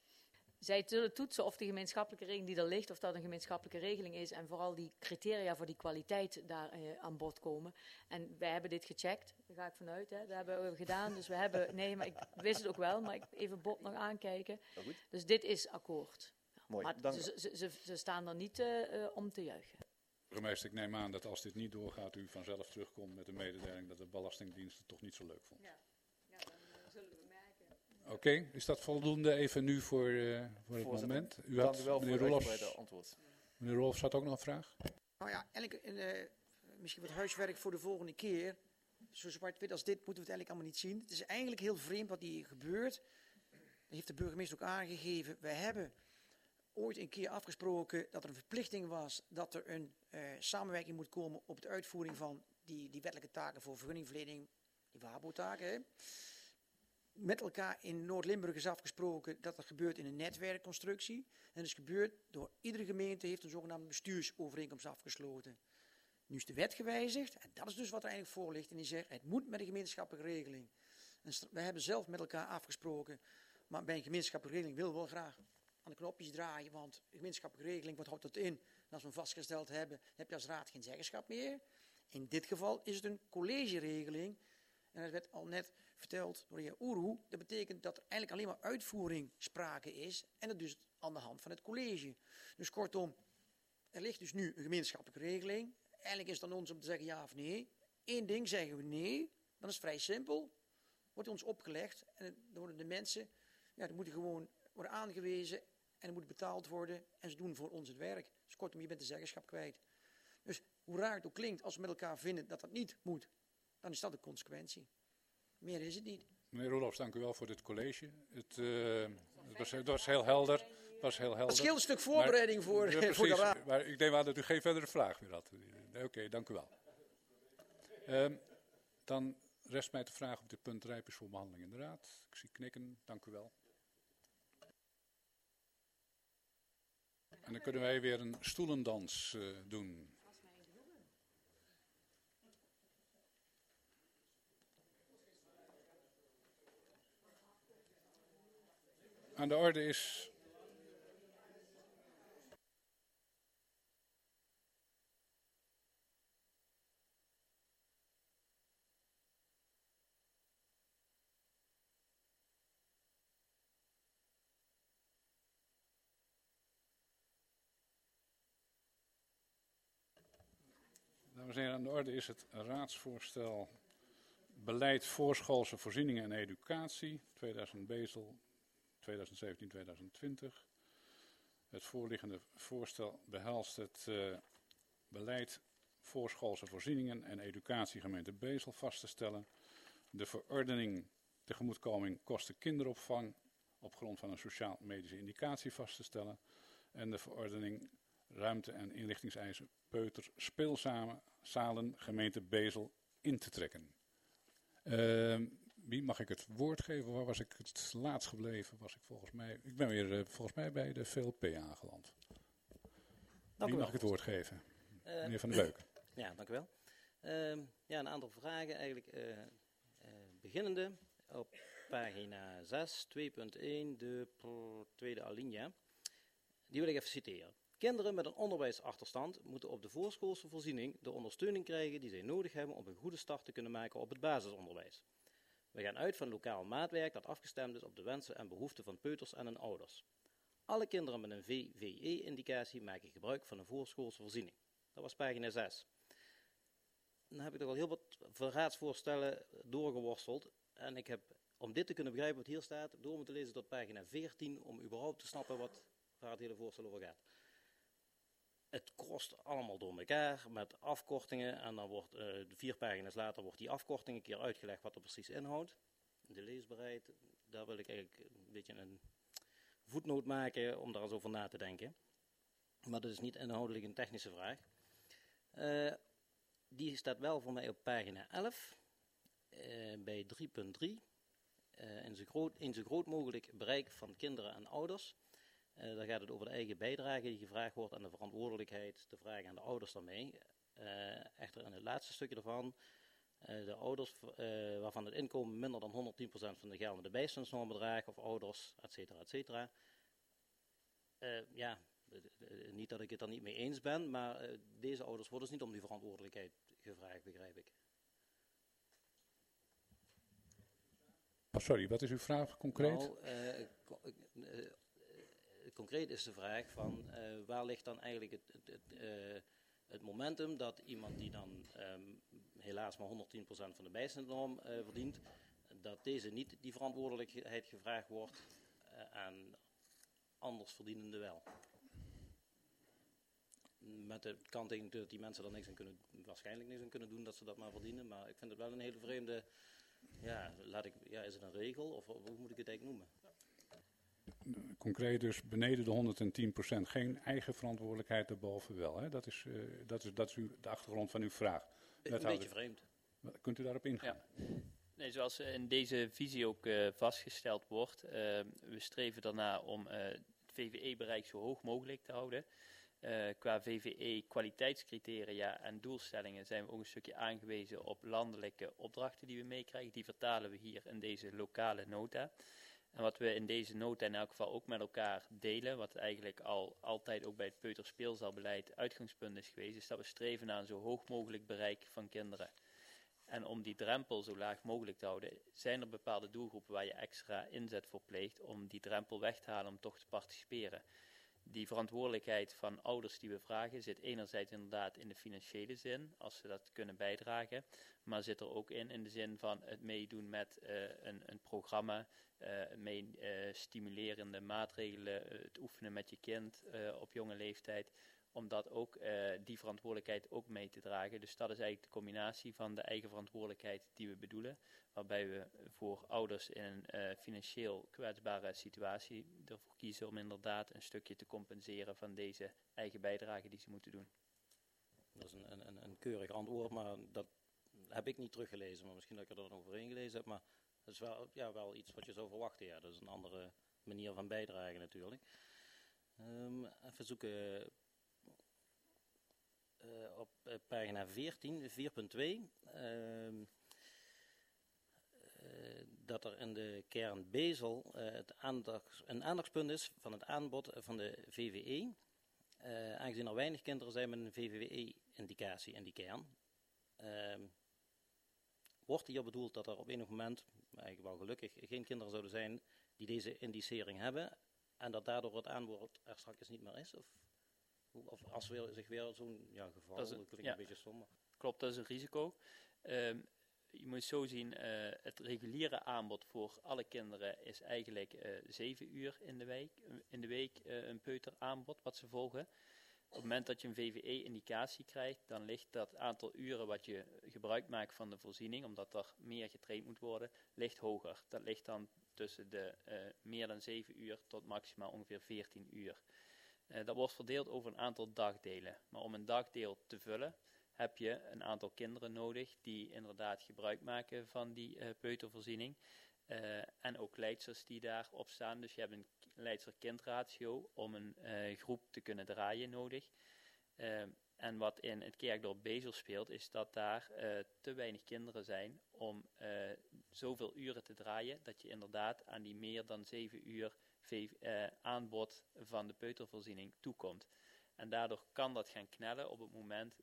Zij zullen toetsen of die gemeenschappelijke regeling die er ligt, of dat een gemeenschappelijke regeling is. En vooral die criteria voor die kwaliteit daar aan bod komen. En wij hebben dit gecheckt, daar ga ik vanuit. Hè. Dat hebben we gedaan. Dus we hebben, nee, maar ik wist het ook wel, maar ik even Bob nog aankijken. Dus dit is akkoord. Mooi, maar dank ze staan er niet om te juichen. Burgemeester, ik neem aan dat als dit niet doorgaat, u vanzelf terugkomt met de mededeling dat de Belastingdienst het toch niet zo leuk vond. Ja, dan zullen we merken. Oké, is dat voldoende even nu voor het moment? U had, dank u wel voor het uitgebreide antwoord. Meneer Rolfs had ook nog een vraag? Nou ja, eigenlijk misschien wat huiswerk voor de volgende keer. Zo zwart-wit als dit moeten we het eigenlijk allemaal niet zien. Het is eigenlijk heel vreemd wat hier gebeurt. Dat heeft de burgemeester ook aangegeven. We hebben ooit een keer afgesproken dat er een verplichting was dat er een samenwerking moet komen op de uitvoering van die wettelijke taken voor vergunningverlening, die WABO-taken. Met elkaar in Noord-Limburg is afgesproken dat dat gebeurt in een netwerkconstructie. En dat is gebeurd door iedere gemeente heeft een zogenaamde bestuursovereenkomst afgesloten. Nu is de wet gewijzigd en dat is dus wat er eigenlijk voor ligt. En die zegt, het moet met een gemeenschappelijke regeling. En we hebben zelf met elkaar afgesproken, maar bij een gemeenschappelijke regeling willen we wel graag aan de knopjes draaien, want een gemeenschappelijke regeling, wat houdt dat in? En als we hem vastgesteld hebben, heb je als raad geen zeggenschap meer. In dit geval is het een collegeregeling. En dat werd al net verteld door de heer Oeroe. Dat betekent dat er eigenlijk alleen maar uitvoering sprake is. En dat dus aan de hand van het college. Dus kortom, er ligt dus nu een gemeenschappelijke regeling. Eigenlijk is het aan ons om te zeggen ja of nee. Eén ding zeggen we nee. Dan is het vrij simpel. Wordt ons opgelegd. En dan worden de mensen, ja, die moeten gewoon worden aangewezen. En er moet betaald worden. En ze doen voor ons het werk. Dus kortom, je bent de zeggenschap kwijt. Dus hoe raar het ook klinkt, als we met elkaar vinden dat dat niet moet, dan is dat de consequentie. Meer is het niet. Meneer Roelofs, dank u wel voor dit college. Het was heel helder. Het scheelt een stuk voorbereiding voor de raad. Maar ik neem aan dat u geen verdere vraag meer had. Oké, dank u wel. Dan rest mij te vragen of dit punt rijp is voor behandeling in de raad. Ik zie knikken, dank u wel. En dan kunnen wij weer een stoelendans doen. Aan de orde is... Dames en heren, aan de orde is het raadsvoorstel beleid voorschoolse voorzieningen en educatie, 2000 Bezel, 2017-2020. Het voorliggende voorstel behelst het beleid voorschoolse voorzieningen en educatie gemeente Bezel vast te stellen. De verordening tegemoetkoming kosten kinderopvang op grond van een sociaal-medische indicatie vast te stellen. En de verordening ruimte- en inrichtingseisen peuter speelzalen gemeente Bezel in te trekken. Wie mag ik het woord geven? Waar was ik het laatst gebleven? Ik ben weer volgens mij bij de VLP aangeland. Wie mag ik het woord geven? Meneer Van der Beuk. Ja, dank u wel. Ja, een aantal vragen eigenlijk. Beginnende op pagina 6, 2.1, de tweede alinea. Die wil ik even citeren. Kinderen met een onderwijsachterstand moeten op de voorschoolse voorziening de ondersteuning krijgen die zij nodig hebben om een goede start te kunnen maken op het basisonderwijs. We gaan uit van lokaal maatwerk dat afgestemd is op de wensen en behoeften van peuters en hun ouders. Alle kinderen met een VVE-indicatie maken gebruik van een voorschoolse voorziening. Dat was pagina 6. Dan heb ik toch al heel wat raadsvoorstellen doorgeworsteld. En ik heb, om dit te kunnen begrijpen wat hier staat, door moeten lezen tot pagina 14 om überhaupt te snappen waar het hele voorstel over gaat. Het kost allemaal door elkaar met afkortingen en dan wordt 4 pagina's later wordt die afkorting een keer uitgelegd wat er precies inhoudt. De leesbaarheid, daar wil ik eigenlijk een beetje een voetnoot maken om daar eens over na te denken. Maar dat is niet inhoudelijk een technische vraag. Die staat wel voor mij op pagina 11 bij 3.3. In zo groot mogelijk bereik van kinderen en ouders. Daar gaat het over de eigen bijdrage die gevraagd wordt en de verantwoordelijkheid, de vraag aan de ouders daarmee. Echter in het laatste stukje daarvan, de ouders waarvan het inkomen minder dan 110% van de geldende bijstandsnorm bedraagt, of ouders, et cetera, et cetera. Ja, niet dat ik het er niet mee eens ben, maar deze ouders worden dus niet om die verantwoordelijkheid gevraagd, begrijp ik. Sorry, wat is uw vraag concreet? Nou, concreet is de vraag van waar ligt dan eigenlijk het momentum dat iemand die dan helaas maar 110% van de bijstandsnorm verdient, dat deze niet die verantwoordelijkheid gevraagd wordt aan anders verdienende wel. Met de kanttekening dat die mensen er waarschijnlijk niks aan kunnen doen dat ze dat maar verdienen, maar ik vind het wel een hele vreemde, is het een regel of hoe moet ik het eigenlijk noemen? Concreet dus beneden de 110% geen eigen verantwoordelijkheid, daarboven wel. Hè? Dat is de achtergrond van uw vraag. Een beetje vreemd. Kunt u daarop ingaan? Ja. Nee, zoals in deze visie ook vastgesteld wordt, we streven daarna om het VVE-bereik zo hoog mogelijk te houden. Qua VVE-kwaliteitscriteria en doelstellingen zijn we ook een stukje aangewezen op landelijke opdrachten die we meekrijgen. Die vertalen we hier in deze lokale nota. En wat we in deze nota in elk geval ook met elkaar delen, wat eigenlijk altijd ook bij het peuterspeelzaalbeleid uitgangspunt is geweest, is dat we streven naar een zo hoog mogelijk bereik van kinderen. En om die drempel zo laag mogelijk te houden, zijn er bepaalde doelgroepen waar je extra inzet voor pleegt om die drempel weg te halen om toch te participeren. Die verantwoordelijkheid van ouders die we vragen zit enerzijds inderdaad in de financiële zin, als ze dat kunnen bijdragen, maar zit er ook in de zin van het meedoen met een programma, stimulerende maatregelen, het oefenen met je kind op jonge leeftijd, om dat ook, die verantwoordelijkheid ook mee te dragen. Dus dat is eigenlijk de combinatie van de eigen verantwoordelijkheid die we bedoelen, waarbij we voor ouders in een financieel kwetsbare situatie ervoor kiezen om inderdaad een stukje te compenseren van deze eigen bijdrage die ze moeten doen. Dat is een keurig antwoord, maar dat heb ik niet teruggelezen, maar misschien dat ik er dan overheen gelezen heb, maar dat is wel iets wat je zou verwachten, ja. Dat is een andere manier van bijdragen natuurlijk. Even zoeken. Op pagina 14, 4.2. Dat er in de kern Bezel een aandachtspunt is van het aanbod van de VVE. Aangezien er weinig kinderen zijn met een VVE-indicatie in die kern. Wordt hier bedoeld dat er op enig moment, eigenlijk wel gelukkig, geen kinderen zouden zijn die deze indicering hebben en dat daardoor het aanbod er straks niet meer is? Of als zich weer zo'n geval, dat klinkt een beetje stom. Klopt, dat is een risico. Je moet zo zien, het reguliere aanbod voor alle kinderen is eigenlijk 7 uur in de week een peuteraanbod wat ze volgen. Op het moment dat je een VVE-indicatie krijgt, dan ligt dat aantal uren wat je gebruik maakt van de voorziening, omdat er meer getraind moet worden, ligt hoger. Dat ligt dan tussen de meer dan 7 uur tot maximaal ongeveer 14 uur. Dat wordt verdeeld over een aantal dagdelen. Maar om een dagdeel te vullen, heb je een aantal kinderen nodig die inderdaad gebruik maken van die peutervoorziening. En ook leidsters die daarop staan. Dus je hebt een leidster-kindratio om een groep te kunnen draaien nodig. En wat in het kerkdorp Bezel speelt, is dat daar te weinig kinderen zijn om zoveel uren te draaien, dat je inderdaad aan die meer dan 7 uur aanbod van de peutervoorziening toekomt. En daardoor kan dat gaan knellen op het moment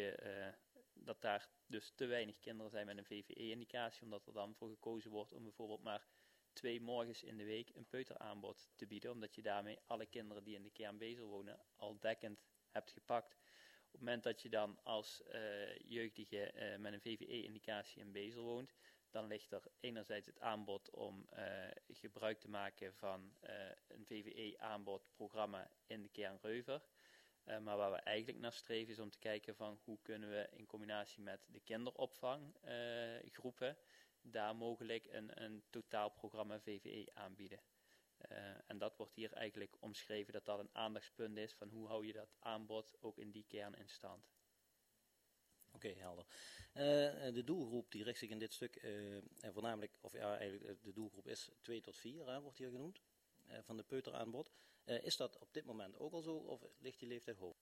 dat daar dus te weinig kinderen zijn met een VVE-indicatie, omdat er dan voor gekozen wordt om bijvoorbeeld maar 2 morgens in de week een peuteraanbod te bieden, omdat je daarmee alle kinderen die in de kern Bezel wonen al dekkend hebt gepakt. Op het moment dat je dan als jeugdige met een VVE-indicatie in Bezel woont, dan ligt er enerzijds het aanbod om gebruik te maken van een VVE-aanbodprogramma in de kern Reuver. Maar waar we eigenlijk naar streven is om te kijken van hoe kunnen we in combinatie met de kinderopvanggroepen daar mogelijk een totaalprogramma VVE aanbieden. En dat wordt hier eigenlijk omschreven dat dat een aandachtspunt is van hoe hou je dat aanbod ook in die kern in stand. Oké, helder. De doelgroep die richt zich in dit stuk voornamelijk, eigenlijk de doelgroep is 2 tot 4, wordt hier genoemd, van de peuteraanbod. Is dat op dit moment ook al zo of ligt die leeftijd hoog?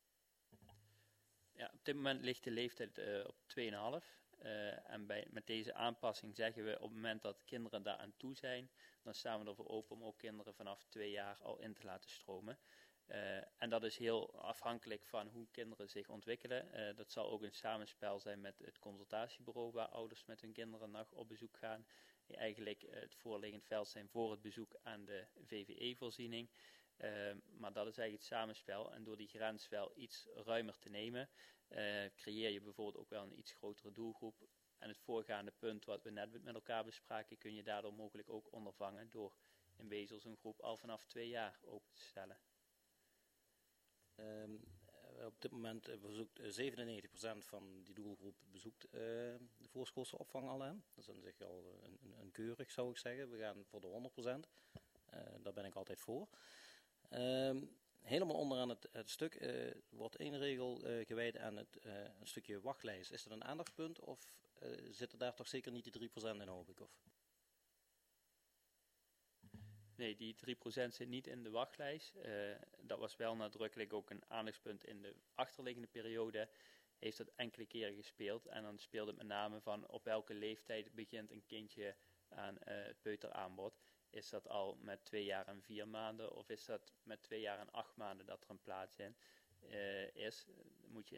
Ja, op dit moment ligt de leeftijd op 2,5. En met deze aanpassing zeggen we op het moment dat kinderen daar aan toe zijn, dan staan we ervoor open om ook kinderen vanaf 2 jaar al in te laten stromen. En dat is heel afhankelijk van hoe kinderen zich ontwikkelen. Dat zal ook een samenspel zijn met het consultatiebureau waar ouders met hun kinderen nog op bezoek gaan. Die eigenlijk het voorliggend veld zijn voor het bezoek aan de VVE-voorziening. Maar dat is eigenlijk het samenspel. En door die grens wel iets ruimer te nemen, creëer je bijvoorbeeld ook wel een iets grotere doelgroep. En het voorgaande punt wat we net met elkaar bespraken, kun je daardoor mogelijk ook ondervangen door in Bezel zo'n groep al vanaf 2 jaar open te stellen. Op dit moment bezoekt 97% van die doelgroep bezoekt de voorschoolse opvang al aan. Dat is aan zich al een keurig, zou ik zeggen. We gaan voor de 100%. Daar ben ik altijd voor. Helemaal onderaan het stuk wordt 1 regel gewijd aan een stukje wachtlijst. Is dat een aandachtspunt of zitten daar toch zeker niet die 3% in, hoop ik? Of? Nee, die 3% zit niet in de wachtlijst. Dat was wel nadrukkelijk ook een aandachtspunt in de achterliggende periode. Heeft dat enkele keren gespeeld. En dan speelde het met name van op welke leeftijd begint een kindje aan het peuteraanbod. Is dat al met 2 jaar en 4 maanden of is dat met 2 jaar en 8 maanden dat er een plaats in is? Moet je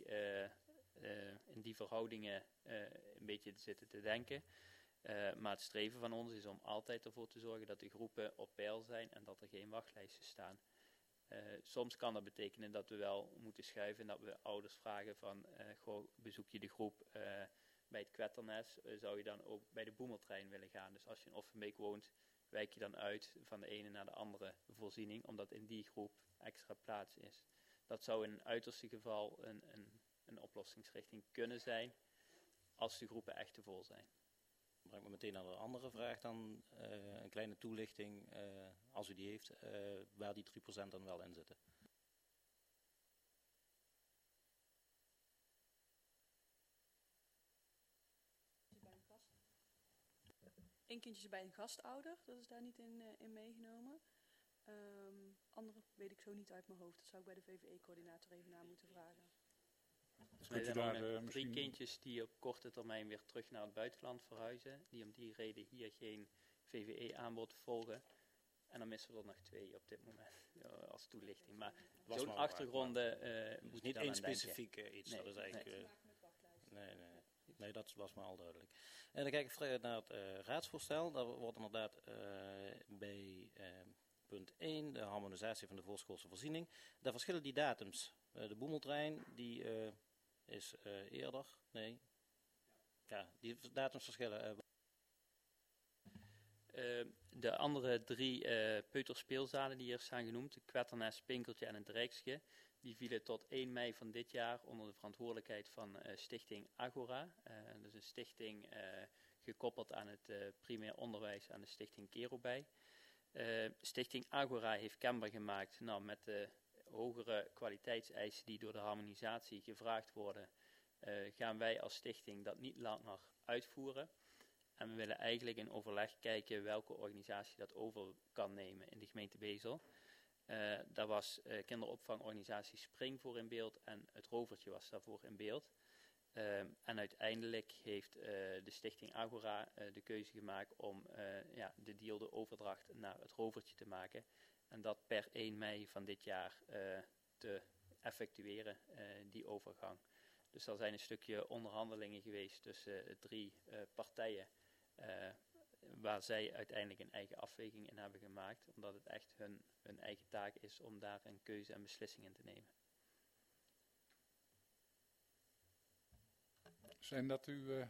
in die verhoudingen een beetje zitten te denken. Maar het streven van ons is om altijd ervoor te zorgen dat de groepen op peil zijn en dat er geen wachtlijsten staan. Soms kan dat betekenen dat we wel moeten schuiven en dat we ouders vragen van bezoek je de groep bij het Kwetternest, zou je dan ook bij de Boemeltrein willen gaan. Dus als je in Offenbeek woont, wijk je dan uit van de ene naar de andere voorziening, omdat in die groep extra plaats is. Dat zou in een uiterste geval een oplossingsrichting kunnen zijn, als de groepen echt te vol zijn. Dan breng ik me meteen naar een andere vraag dan, een kleine toelichting, als u die heeft, waar die 3% dan wel in zitten. Eén kindje bij een gastouder, dat is daar niet in meegenomen. andere weet ik zo niet uit mijn hoofd. Dat zou ik bij de VVE-coördinator even na moeten vragen. Dus Kunt u wij daar, hebben nog misschien- 3 kindjes die op korte termijn weer terug naar het buitenland verhuizen. Die om die reden hier geen VVE-aanbod volgen. En dan missen we er nog 2 op dit moment als toelichting. Maar Was zo'n maar achtergronden moet Dus je niet dan één aan denken. specifiek iets. Nee, Dat is eigenlijk... nee. Nee, dat was me al duidelijk. En dan kijk ik naar het raadsvoorstel. Daar wordt inderdaad bij punt 1, de harmonisatie van de voorschoolse voorziening. Daar verschillen die datums. De Boemeltrein, die is eerder. Nee. Ja, die datums verschillen. De andere 3 peuterspeelzalen die hier staan genoemd, de Kwetternes, Pinkeltje en het Rijksje, die vielen tot 1 mei van dit jaar onder de verantwoordelijkheid van Stichting Agora. Dat is een stichting gekoppeld aan het primair onderwijs aan de Stichting Kerobij. Stichting Agora heeft kenbaar gemaakt met de hogere kwaliteitseisen die door de harmonisatie gevraagd worden, gaan wij als stichting dat niet langer uitvoeren. En we willen eigenlijk in overleg kijken welke organisatie dat over kan nemen in de gemeente Bezel. Daar was kinderopvangorganisatie Spring voor in beeld en het Rovertje was daarvoor in beeld. En uiteindelijk heeft de Stichting Agora de keuze gemaakt om de deal, de overdracht naar het Rovertje te maken. En dat per 1 mei van dit jaar te effectueren, die overgang. Dus er zijn een stukje onderhandelingen geweest tussen 3 partijen. Waar zij uiteindelijk een eigen afweging in hebben gemaakt. Omdat het echt hun eigen taak is om daar een keuze en beslissing in te nemen. Zijn dat uw...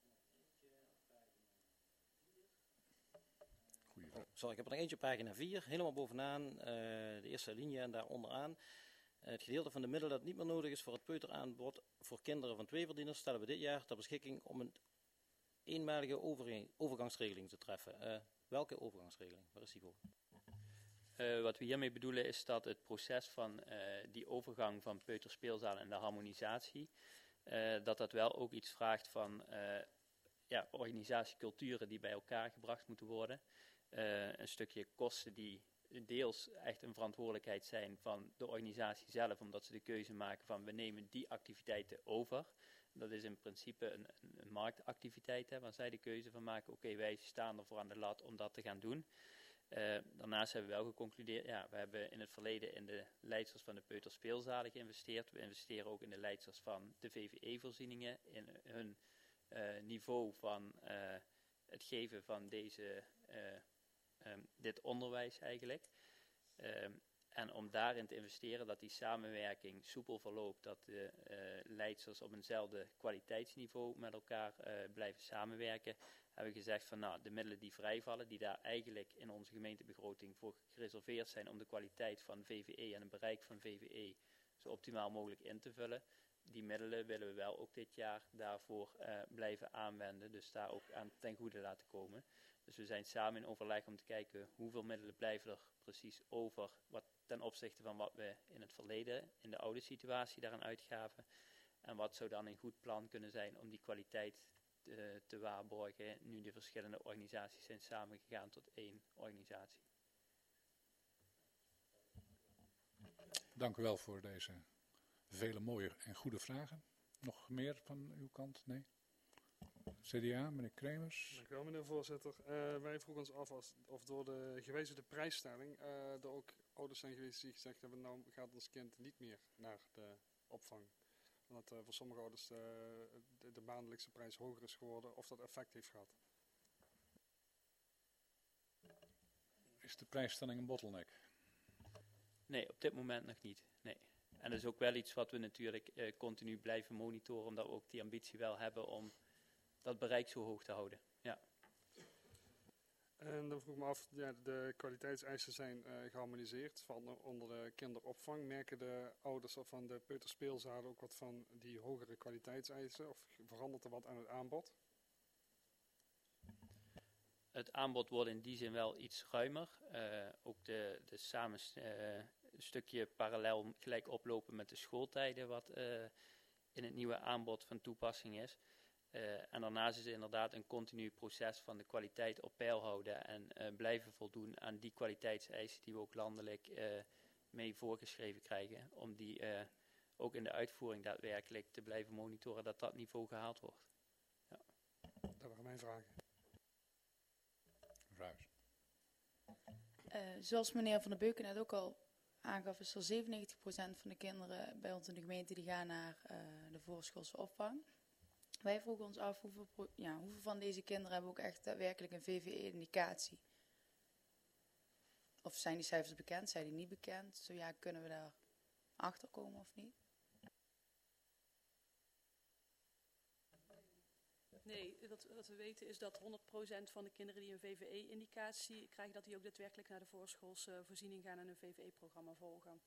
Sorry, ik heb er nog eentje op pagina 4. Helemaal bovenaan, de eerste linie en daar onderaan. Het gedeelte van de middelen dat niet meer nodig is voor het peuteraanbod voor kinderen van 2 verdieners stellen we dit jaar ter beschikking om een eenmalige overgangsregeling te treffen. Welke overgangsregeling? Waar is die voor? Wat we hiermee bedoelen is dat het proces van die overgang van peuterspeelzalen en de harmonisatie, dat wel ook iets vraagt van organisatieculturen die bij elkaar gebracht moeten worden. Een stukje kosten die deels echt een verantwoordelijkheid zijn van de organisatie zelf, omdat ze de keuze maken van we nemen die activiteiten over. Dat is in principe een marktactiviteit, waar zij de keuze van maken, oké, wij staan ervoor aan de lat om dat te gaan doen. Daarnaast hebben we wel geconcludeerd, we hebben in het verleden in de leidsters van de peuterspeelzalen geïnvesteerd. We investeren ook in de leidsters van de VVE-voorzieningen, in hun niveau van het geven van dit onderwijs eigenlijk. En om daarin te investeren, dat die samenwerking soepel verloopt, dat de leidsters op eenzelfde kwaliteitsniveau met elkaar blijven samenwerken, hebben we gezegd van de middelen die vrijvallen, die daar eigenlijk in onze gemeentebegroting voor gereserveerd zijn om de kwaliteit van VVE en het bereik van VVE zo optimaal mogelijk in te vullen, die middelen willen we wel ook dit jaar daarvoor blijven aanwenden, dus daar ook aan ten goede laten komen. Dus we zijn samen in overleg om te kijken hoeveel middelen blijven er precies over ten opzichte van wat we in het verleden, in de oude situatie daaraan uitgaven. En wat zou dan een goed plan kunnen zijn om die kwaliteit te waarborgen, nu de verschillende organisaties zijn samengegaan tot 1 organisatie. Dank u wel voor deze vele mooie en goede vragen. Nog meer van uw kant? Nee? CDA, meneer Kremers. Dank u wel, meneer voorzitter. Wij vroegen ons af of door de gewijzigde prijsstelling er ook ouders zijn geweest die gezegd hebben, nou gaat ons kind niet meer naar de opvang. Omdat voor sommige ouders de maandelijkse prijs hoger is geworden, of dat effect heeft gehad. Is de prijsstelling een bottleneck? Nee, op dit moment nog niet. Nee. En dat is ook wel iets wat we natuurlijk continu blijven monitoren, omdat we ook die ambitie wel hebben om dat bereik zo hoog te houden. Ja. En dan vroeg ik me af, de kwaliteitseisen zijn geharmoniseerd onder de kinderopvang. Merken de ouders van de peuterspeelzalen ook wat van die hogere kwaliteitseisen? Of verandert er wat aan het aanbod? Het aanbod wordt in die zin wel iets ruimer. Ook de een stukje parallel gelijk oplopen met de schooltijden wat in het nieuwe aanbod van toepassing is. En daarnaast is het inderdaad een continu proces van de kwaliteit op peil houden en blijven voldoen aan die kwaliteitseisen die we ook landelijk mee voorgeschreven krijgen. Om die ook in de uitvoering daadwerkelijk te blijven monitoren dat dat niveau gehaald wordt. Ja. Dat waren mijn vragen. Ruijs. Zoals meneer Van der Beuken net ook al aangaf, is er 97% van de kinderen bij ons in de gemeente die gaan naar de voorschoolse opvang. Wij vroegen ons af hoeveel van deze kinderen hebben ook echt daadwerkelijk een VVE-indicatie. Of zijn die cijfers bekend, zijn die niet bekend? Zo ja, kunnen we daar achter komen of niet? Nee, wat we weten is dat 100% van de kinderen die een VVE-indicatie krijgen, dat die ook daadwerkelijk naar de voorschoolse voorziening gaan en een VVE-programma volgen.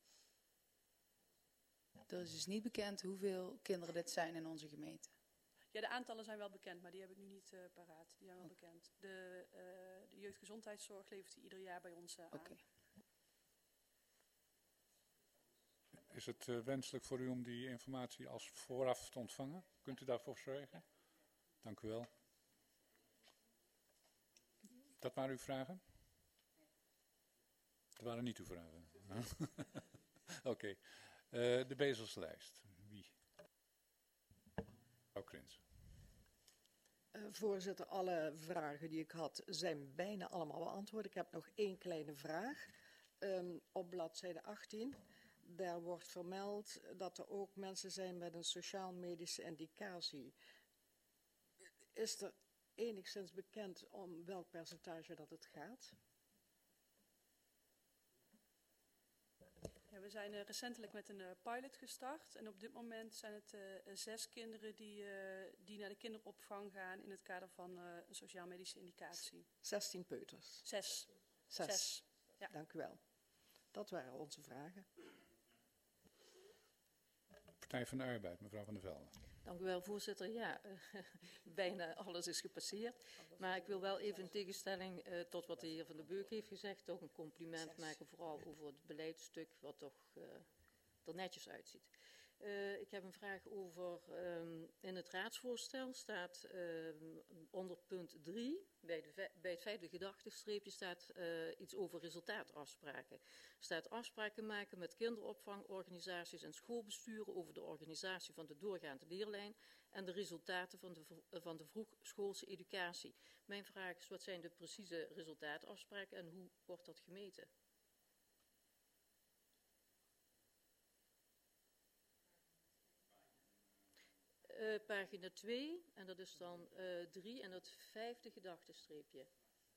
Er is dus niet bekend hoeveel kinderen dit zijn in onze gemeente. Ja, de aantallen zijn wel bekend, maar die heb ik nu niet paraat. Die zijn wel bekend. De jeugdgezondheidszorg levert die ieder jaar bij ons aan. Oké. Is het wenselijk voor u om die informatie als vooraf te ontvangen? Kunt u daarvoor zorgen? Dank u wel. Dat waren uw vragen? Dat waren niet uw vragen. Oké. De bezelslijst. Wie? Mevrouw Krins. Voorzitter, alle vragen die ik had zijn bijna allemaal beantwoord. Ik heb nog één kleine vraag. Op bladzijde 18, daar wordt vermeld dat er ook mensen zijn met een sociaal-medische indicatie. Is er enigszins bekend om welk percentage dat het gaat? Ja, we zijn recentelijk met een pilot gestart en op dit moment zijn het 6 kinderen die naar de kinderopvang gaan in het kader van een sociaal-medische indicatie. 16 peuters? 6. 6. Ja. Dank u wel. Dat waren onze vragen. Partij van de Arbeid, mevrouw Van der Velde. Dank u wel, voorzitter. Ja, bijna alles is gepasseerd. Maar ik wil wel even in tegenstelling tot wat de heer Van der Beuk heeft gezegd, toch een compliment maken, vooral over het beleidstuk, wat toch er netjes uitziet. Ik heb een vraag over, in het raadsvoorstel staat onder punt 3, bij het vijfde gedachtenstreepje staat iets over resultaatafspraken. Er staat afspraken maken met kinderopvangorganisaties en schoolbesturen over de organisatie van de doorgaande leerlijn en de resultaten van de vroegschoolse educatie. Mijn vraag is, wat zijn de precieze resultaatafspraken en hoe wordt dat gemeten? Pagina 2, en dat is dan 3 en het vijfde gedachtenstreepje.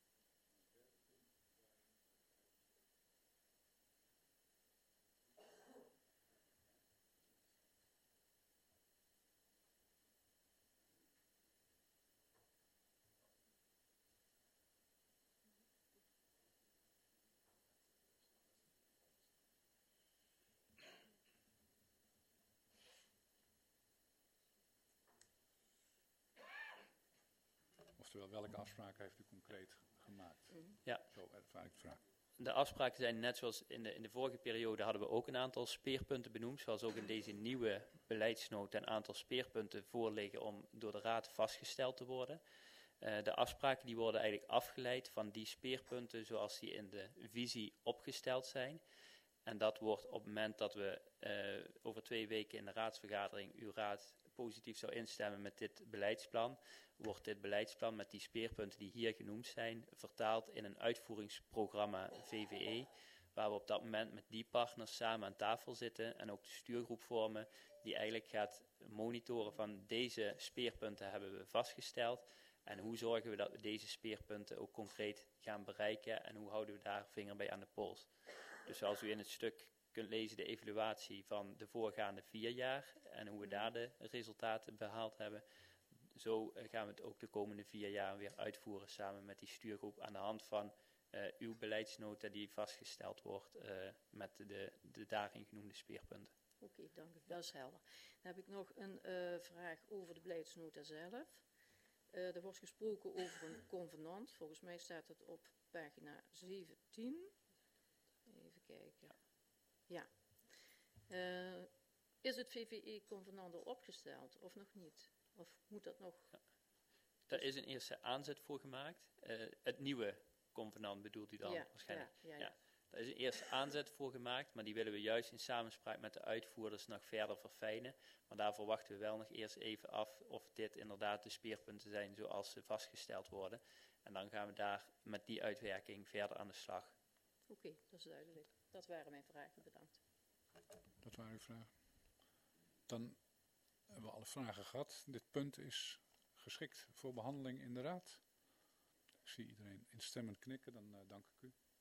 Oftewel, welke afspraken heeft u concreet gemaakt? Ja. Zo ervaar ik de vraag. De afspraken zijn net zoals in de vorige periode hadden we ook een aantal speerpunten benoemd. Zoals ook in deze nieuwe beleidsnota een aantal speerpunten voorliggen om door de Raad vastgesteld te worden. De afspraken die worden eigenlijk afgeleid van die speerpunten zoals die in de visie opgesteld zijn. En dat wordt op het moment dat we over 2 weken in de raadsvergadering uw raad positief zou instemmen met dit beleidsplan, wordt dit beleidsplan met die speerpunten die hier genoemd zijn vertaald in een uitvoeringsprogramma VVE, waar we op dat moment met die partners samen aan tafel zitten en ook de stuurgroep vormen die eigenlijk gaat monitoren van deze speerpunten hebben we vastgesteld en hoe zorgen we dat we deze speerpunten ook concreet gaan bereiken en hoe houden we daar vinger bij aan de pols. Dus zoals u in het stuk kunt lezen de evaluatie van de voorgaande 4 jaar en hoe we daar de resultaten behaald hebben. Zo gaan we het ook de komende 4 jaar weer uitvoeren samen met die stuurgroep aan de hand van uw beleidsnota die vastgesteld wordt met de daarin genoemde speerpunten. Oké, dank u. Dat is helder. Dan heb ik nog een vraag over de beleidsnota zelf. Er wordt gesproken over een convenant. Volgens mij staat het op pagina 17. Even kijken. Ja. Is het VVE-convenant al opgesteld of nog niet? Of moet dat nog? Daar is een eerste aanzet voor gemaakt. Het nieuwe convenant bedoelt u dan Ja, waarschijnlijk. ja. Daar is een eerste aanzet voor gemaakt, maar die willen we juist in samenspraak met de uitvoerders nog verder verfijnen. Maar daarvoor wachten we wel nog eerst even af of dit inderdaad de speerpunten zijn zoals ze vastgesteld worden. En dan gaan we daar met die uitwerking verder aan de slag. Oké, dat is duidelijk. Dat waren mijn vragen. Bedankt. Dat waren uw vragen. Dan hebben we alle vragen gehad. Dit punt is geschikt voor behandeling in de raad. Ik zie iedereen instemmend knikken, dan dank ik u.